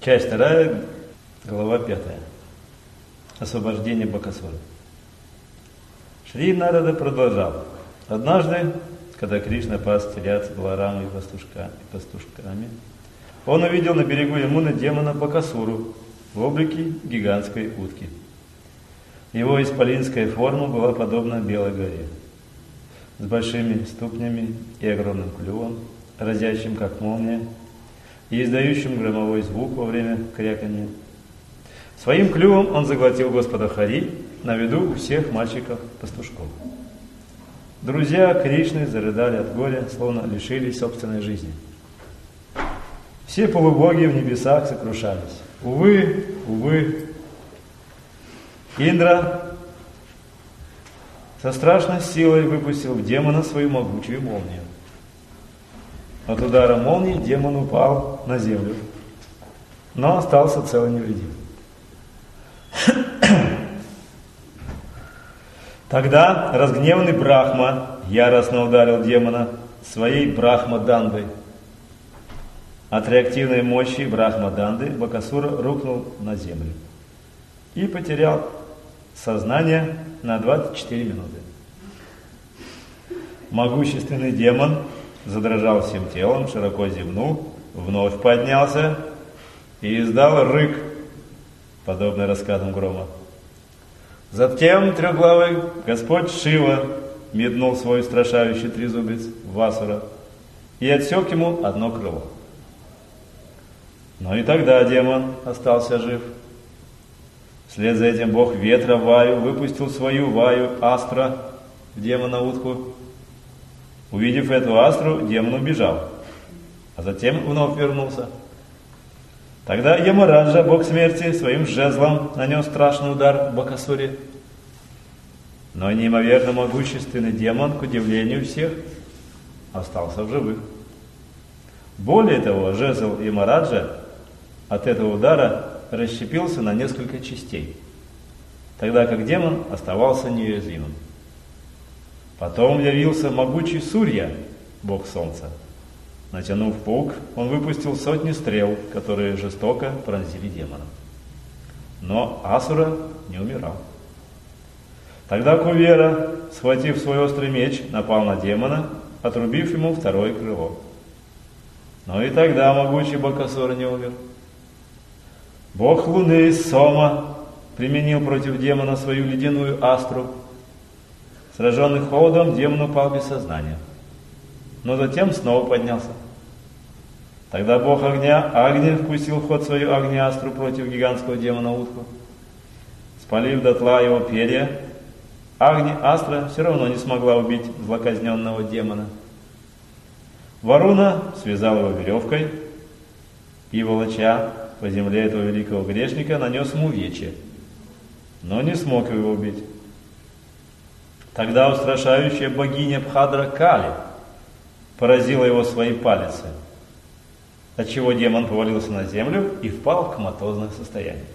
Часть 2, глава 5. Освобождение Бакасура. Шри Нарада продолжал. Однажды, когда Кришна пас телят с Баларамой и пастушками, он увидел на берегу Ямуны демона Бакасуру в облике гигантской утки. Его исполинская форма была подобна белой горе, с большими ступнями и огромным клювом, разящим как молния, и издающим громовой звук во время кряканья. Своим клювом он заглотил Господа Хари на виду у всех мальчиков-пастушков. Друзья Кришны зарыдали от горя, словно лишились собственной жизни. Все полубоги в небесах сокрушались. Увы, увы, Индра со страшной силой выпустил в демона свою могучую молнию. От удара молнии демон упал на землю, но остался цел и невредим. Тогда разгневанный Брахма яростно ударил демона своей Брахма-дандой. От реактивной мощи Брахма-данды Бакасура рухнул на землю и потерял сознание на 24 минуты. Могущественный демон задрожал всем телом, широко зевнул, вновь поднялся и издал рык, подобный раскатам грома. Затем трехглавый Господь Шива метнул свой устрашающий трезубец в Асура и отсек ему одно крыло. Но и тогда демон остался жив. Вслед за этим бог ветра Ваю выпустил свою Ваю Астра в демона-утку. Увидев эту Астру, демон убежал, а затем вновь вернулся. Тогда Ямараджа, бог смерти, своим жезлом нанес страшный удар Бакасуре. Но неимоверно могущественный демон, к удивлению всех, остался в живых. Более того, жезл Ямараджа от этого удара расщепился на несколько частей, тогда как демон оставался неуязвимым. Потом явился могучий Сурья, бог солнца. Натянув пук, он выпустил сотни стрел, которые жестоко пронзили демона. Но Асура не умирал. Тогда Кувера, схватив свой острый меч, напал на демона, отрубив ему второе крыло. Но и тогда могучий Бакасура не умер. Бог Луны Сома применил против демона свою ледяную Астру. Сраженный холодом, демон упал без сознания, но затем снова поднялся. Тогда бог огня Агни впустил в ход свою Агни-Астру против гигантского демона-утку. Спалив дотла его перья, Агни-Астра все равно не смогла убить злоказненного демона. Варуна связал его веревкой и, волоча по земле этого великого грешника, нанес ему увечья, но не смог его убить. Тогда устрашающая богиня Бхадра Кали поразила его своей палицей, отчего демон повалился на землю и впал в коматозное состояние.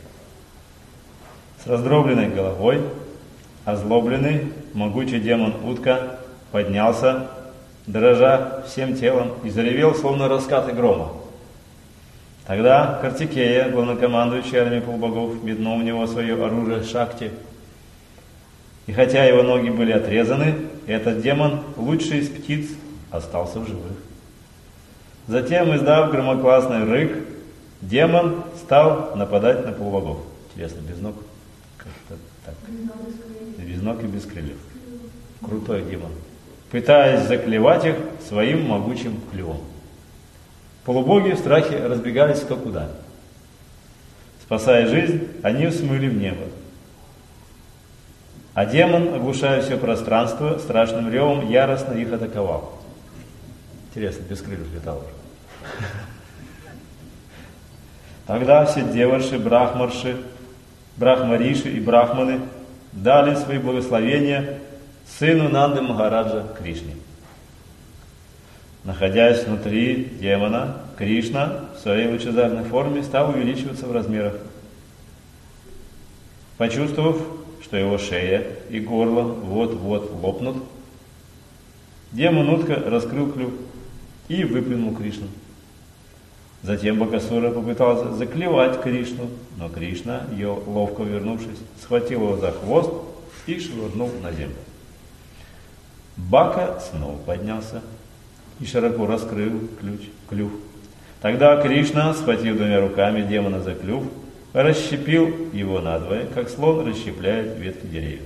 С раздробленной головой, озлобленный, могучий демон-утка поднялся, дрожа всем телом, и заревел, словно раскаты грома. Тогда Картикея, главнокомандующий армией полубогов, метнул в него свое оружие Шакти. И хотя его ноги были отрезаны, этот демон, лучший из птиц, остался в живых. Затем, издав громогласный рык, демон стал нападать на полубогов. Интересно, без ног? Как-то так. Без ног и без крыльев. Крутой демон. Пытаясь заклевать их своим могучим клювом. Полубоги в страхе разбегались кто куда. Спасая жизнь, они взмыли в небо. А демон, оглушая все пространство, страшным ревом яростно их атаковал. Интересно, без крыльев летал уже. Тогда все деварши, брахмарши, брахмариши и брахманы дали свои благословения сыну Нанды Махараджа Кришне. Находясь внутри демона, Кришна в своей лучезарной форме стал увеличиваться в размерах. Почувствовав, что его шея и горло вот-вот лопнут, демон-утка раскрыл клюв и выплюнул Кришну. Затем Бакасура попытался заклевать Кришну, но Кришна, ее ловко вернувшись, схватил его за хвост и швырнул на землю. Бака снова поднялся и широко раскрыл клюв. Тогда Кришна, схватив двумя руками демона за клюв, расщепил его надвое, как слон расщепляет ветки деревьев.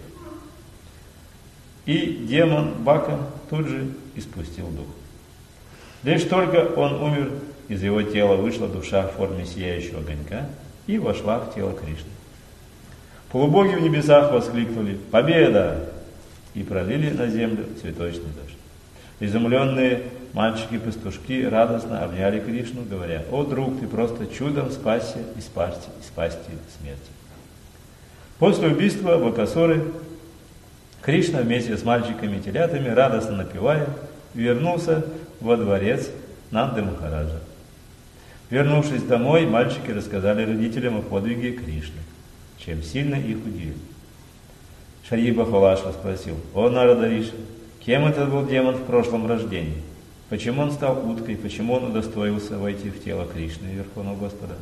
И демон Бака тут же испустил дух. Лишь только он умер, из его тела вышла душа в форме сияющего огонька и вошла в тело Кришны. Полубоги в небесах воскликнули «Победа!» и пролили на землю цветочный дождь. Изумленные мальчики-пастушки радостно обняли Кришну, говоря: «О, друг, ты просто чудом спасся из пасти смерти». После убийства Бакасуры Кришна вместе с мальчиками-телятами, радостно напевая, вернулся во дворец Нанды Махараджа. Вернувшись домой, мальчики рассказали родителям о подвиге Кришны, чем сильно их удивили. Шри Бахвалашва спросил: «О, Нарада Риши, кем этот был демон в прошлом рождении? Почему он стал уткой? Почему он удостоился войти в тело Кришны, Верховного Господа?»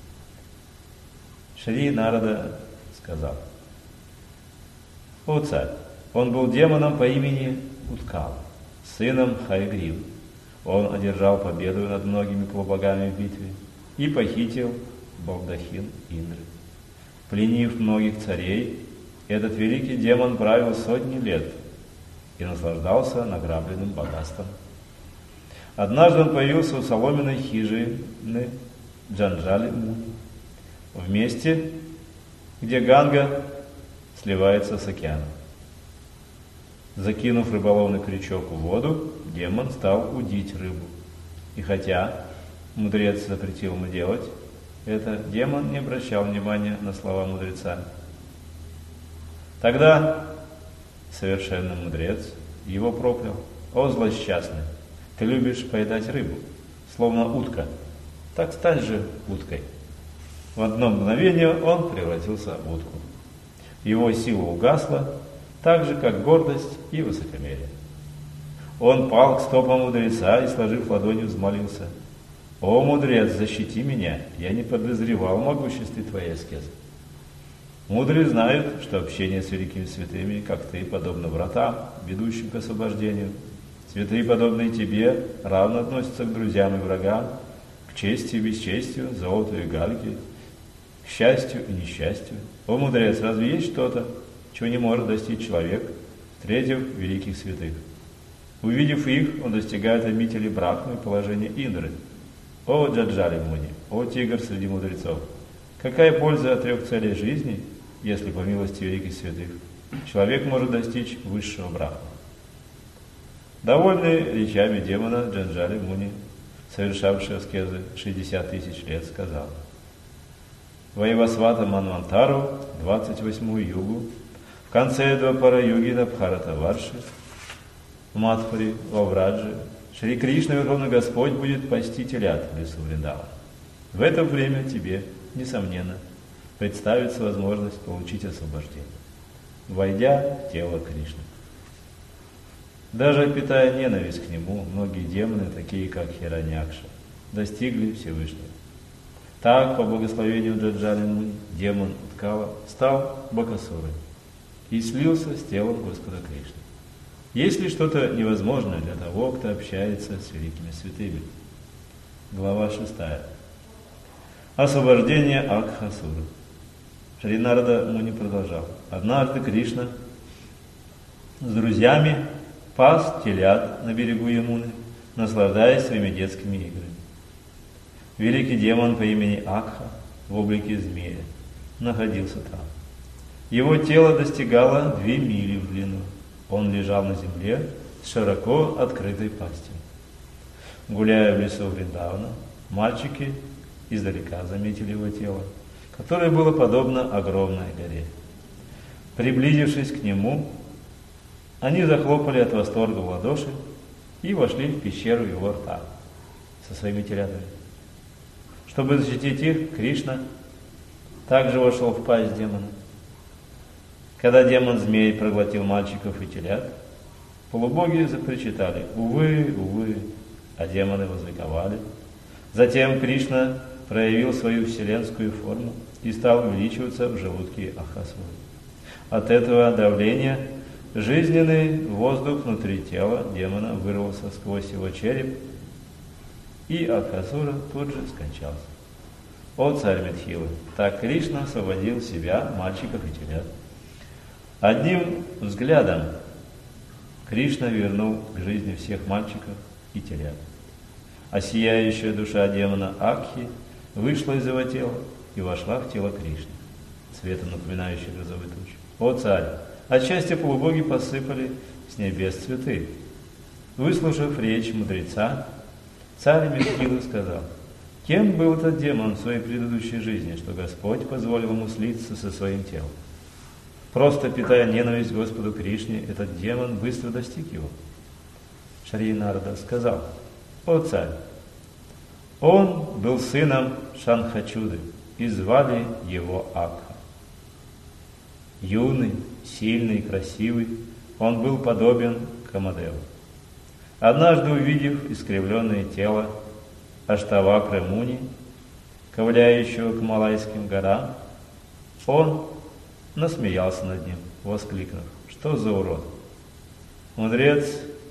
Шри Нарада сказал: «О, царь, он был демоном по имени Уткала, сыном Хайгрива. Он одержал победу над многими полубогами в битве и похитил балдахин Индры. Пленив многих царей, этот великий демон правил сотни лет и наслаждался награбленным богатством. Однажды он появился у соломенной хижины Джанджали Муни, в месте, где Ганга сливается с океаном. Закинув рыболовный крючок в воду, демон стал удить рыбу. И хотя мудрец запретил ему делать это, демон не обращал внимания на слова мудреца. Тогда совершенный мудрец его проклял: «О, злосчастный, ты любишь поедать рыбу, словно утка, так стань же уткой». В одно мгновение он превратился в утку. Его сила угасла, так же, как гордость и высокомерие. Он пал к стопам мудреца и, сложив ладони, взмолился: «О, мудрец, защити меня, я не подозревал в могуществе твоей аскезы». Мудрые знают, что общение с великими святыми, как ты, подобно вратам, ведущим к освобождению. Святые, подобные тебе, равно относятся к друзьям и врагам, к чести и бесчестию, золоту и гальке, к счастью и несчастью. О, мудрец, разве есть что-то, чего не может достичь человек, встретив великих святых? Увидев их, он достигает обители Брахмы и положения Индры. О, Джаджали Муни, о, тигр среди мудрецов! Какая польза от 3 целей жизни, если по милости великих святых человек может достичь высшего Брахмы? Довольный речами демона, Джанджали Муни, совершавший аскезы 60 000 лет, сказал: «Вайвасвата Манвантару, 28-ю югу, в конце Двапара-юги на Бхаратаварши, в Мадхури, во Враджи, Шри Кришна, Верховный Господь, будет пасти телят в лесу Вриндавана. В это время тебе, несомненно, представится возможность получить освобождение, войдя в тело Кришны». Даже питая ненависть к нему, многие демоны, такие как Хираньякша, достигли Всевышнего. Так, по благословению Джаджали Муни, демон Уткала стал Бакасурой и слился с телом Господа Кришны. Есть ли что-то невозможное для того, кто общается с великими святыми? Глава 6. Освобождение Акхасуры. Шри Нарада Муни продолжал: «Однажды Кришна с друзьями пас телят на берегу Ямуны, наслаждаясь своими детскими играми. Великий демон по имени Акха в облике змея находился там. Его тело достигало 2 мили в длину. Он лежал на земле с широко открытой пастью. Гуляя в лесу Вриндавана, мальчики издалека заметили его тело, которое было подобно огромной горе. Приблизившись к нему, они захлопали от восторга в ладоши и вошли в пещеру его рта со своими телятами. Чтобы защитить их, Кришна также вошел в пасть демона. Когда демон-змей проглотил мальчиков и телят, полубоги запричитали: «Увы, увы!» А демоны возликовали: Затем Кришна проявил свою вселенскую форму и стал увеличиваться в желудке Акхасуры. От этого давления жизненный воздух внутри тела демона вырвался сквозь его череп, и Акхасура тут же скончался. О царь Митхилы, так Кришна освободил себя, мальчиков и телят. Одним взглядом Кришна вернул к жизни всех мальчиков и телят. А сияющая душа демона Акхи вышла из его тела и вошла в тело Кришны, цветом напоминающий грозовую тучу. О царь! От счастья полубоги посыпали с небес цветы. Выслушав речь мудреца, царь Митхила сказал: кем был этот демон в своей предыдущей жизни, что Господь позволил ему слиться со своим телом? Просто питая ненависть к Господу Кришне, этот демон быстро достиг его. Шри Нарада сказал: о царь! Он был сыном Шанхачуды, и звали его Акха. Юный, сильный и красивый, он был подобен Камадеву. Однажды, увидев искривленное тело Аштавакры Муни, ковыляющего к Малайским горам, он насмеялся над ним, воскликнув: что за урод! Мудрец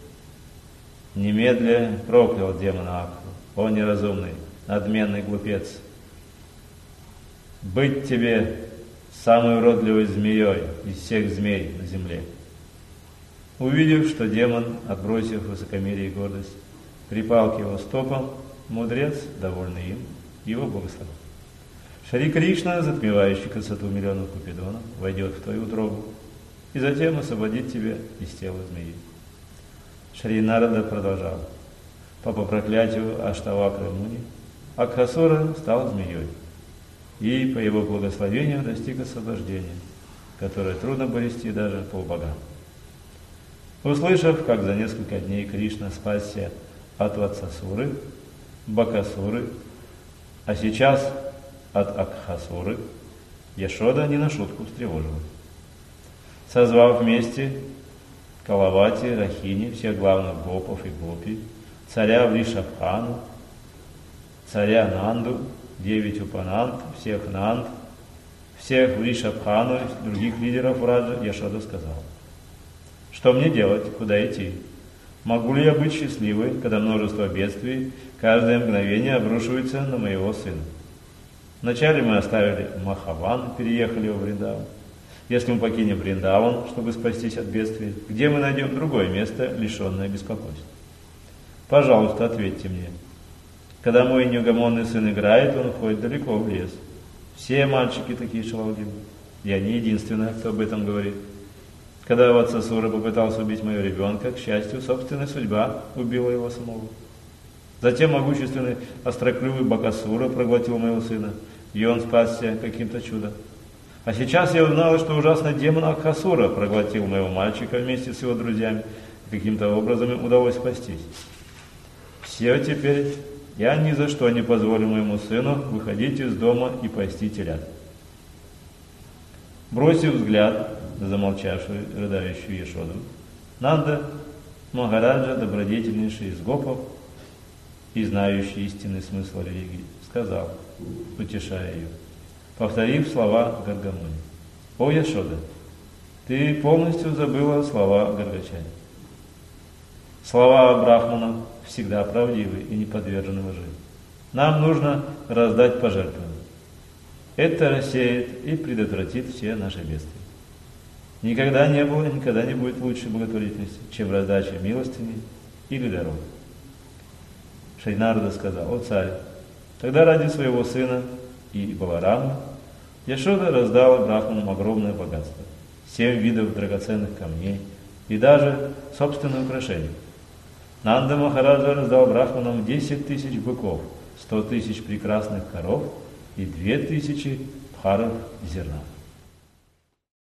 немедля проклял демона Акху: о неразумный, надменный глупец! Быть тебе самой уродливой змеей из всех змей на земле. Увидев, что демон, отбросив высокомерие и гордость, припал к его стопам, мудрец, довольный им, его благословил. Шри Кришна, затмевающий красоту миллионов купидонов, войдет в твою утробу и затем освободит тебя из тела змеи. Шри Нарада продолжал: по проклятию Аштавакры Муни Акхасура стал змеей, и по его благословению достиг освобождения, которое трудно порести даже полубогам. Услышав, как за несколько дней Кришна спасся от Ватсасуры, Бакасуры, а сейчас от Акхасуры, Яшода не на шутку встревожилась. Созвав вместе Калавати, Рахини, всех главных гопов и гопи, царя Вришабхану, царя Нанду, 9 Упананд, всех Нанд, всех Вришабхану и других лидеров Враджа, Яшода сказала: что мне делать, куда идти? Могу ли я быть счастливой, когда множество бедствий каждое мгновение обрушивается на моего сына? Вначале мы оставили Махаван, переехали во Вриндаван. Если мы покинем Вриндаван, чтобы спастись от бедствий, где мы найдем другое место, лишенное беспокойства? Пожалуйста, ответьте мне. Когда мой неугомонный сын играет, он уходит далеко в лес. Все мальчики такие шаловливые. Я не единственная, кто об этом говорит. Когда Ватсасура попытался убить моего ребенка, к счастью, собственная судьба убила его самого. Затем могущественный остроклювый Бакасура проглотил моего сына, и он спасся каким-то чудом. А сейчас я узнала, что ужасный демон Акхасура проглотил моего мальчика вместе с его друзьями, и каким-то образом им удалось спастись. Все теперь я ни за что не позволю моему сыну выходить из дома и пасти телят. Бросив взгляд на замолчавшую, рыдающую Яшоду, Нанда Махараджа, добродетельнейший из гопов и знающий истинный смысл религии, сказал, утешая ее, повторив слова Гаргамуни: «О, Яшода, ты полностью забыла слова Гаргачари. Слова брахманов всегда правдивы и не подвержены лжи. Нам нужно раздать пожертвования. Это рассеет и предотвратит все наши бедствия. Никогда не было и никогда не будет лучшей благотворительности, чем раздача милостыни или даров». Шри Нарада сказал: «О царь, тогда ради своего сына и Баларама Яшода раздала брахманам огромное богатство, 7 видов драгоценных камней и даже собственное украшение. Нанда Махараджа раздал брахманам 10 тысяч быков, 100 тысяч прекрасных коров и 2000 пхаров зерна.